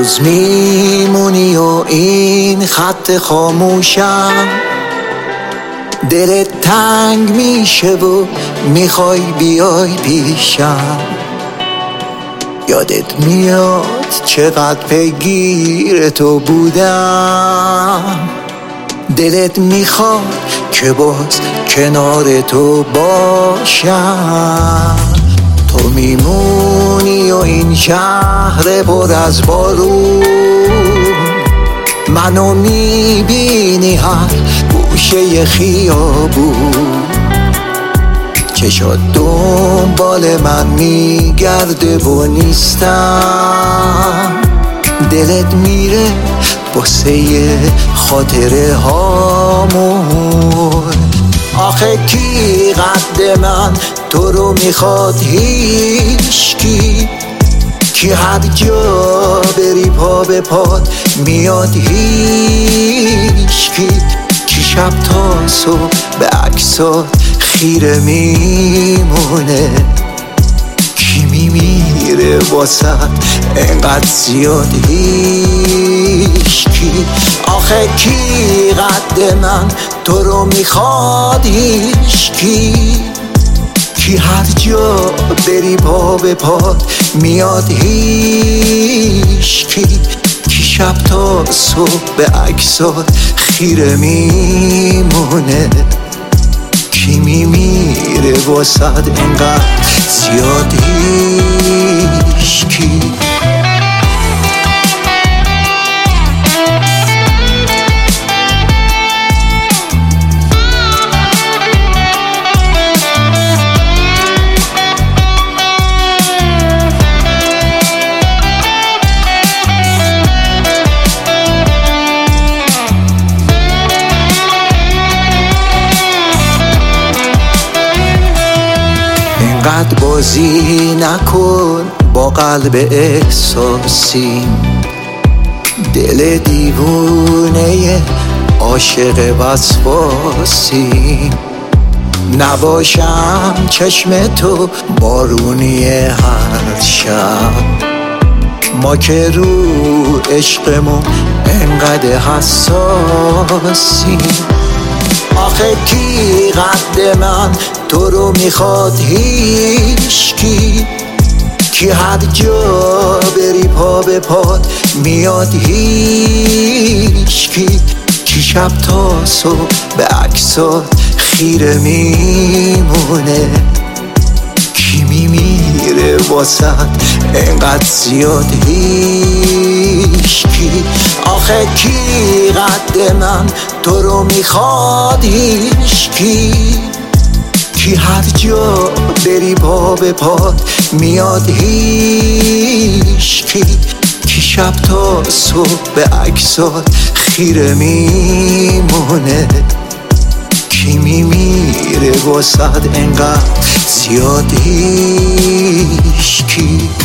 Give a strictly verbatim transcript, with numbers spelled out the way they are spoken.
روز میمونی و این خط خاموشم، دلت تنگ میشه و میخوای بیای پیشم. یادت میاد چقدر پیگیر تو بودم، دلت میخواد که باز کنار تو باشم. تو میمونی و این شهر پر از بارون، منو میبینی هر گوشه خیابون. چشات دنبال من میگرده و نیستم، دلت میره واسه خاطره هامون. آخه کی قد من تو رو میخواد؟ هیچکی. کی هر جا بری پا به پاد میاد؟ هیچکی. کی شب تا صبح به عکسات خیره میمونه؟ کی میمیره واسه انقدر زیاد؟ هیچکی. آخه کی قد من تو رو میخواد؟ هیچکی. کی هر جا بری پا به پاد میاد؟ هیچکی. کی شب تا صبح به عکسات خیره میمونه؟ کی میمیره واسه انقدر زیاد؟ هیچکی. اینقدر بازی نکن با قلب احساسی، دل دیوونه عاشق وسواسی. نباشم چشم تو بارونی هر شب، ما که رو عشقمون انقدر حساسی. آخه کی قد من تو رو میخواد؟ هیچکی. کی هر جا بری پا به پاد میاد؟ هیچکی. کی شب تا صبح به عکسات خیره میمونه؟ کی میمیره واسه انقدر زیاد؟ هیچکی. آخه کی قد من تو رو میخواد؟ هیچکی. کی هر جا بری پا به پاد میاد؟ هیچکی. کی شب تا صبح به عکسات خیره میمونه؟ کی میمیره واسه انقدر زیاد؟ هیچکی.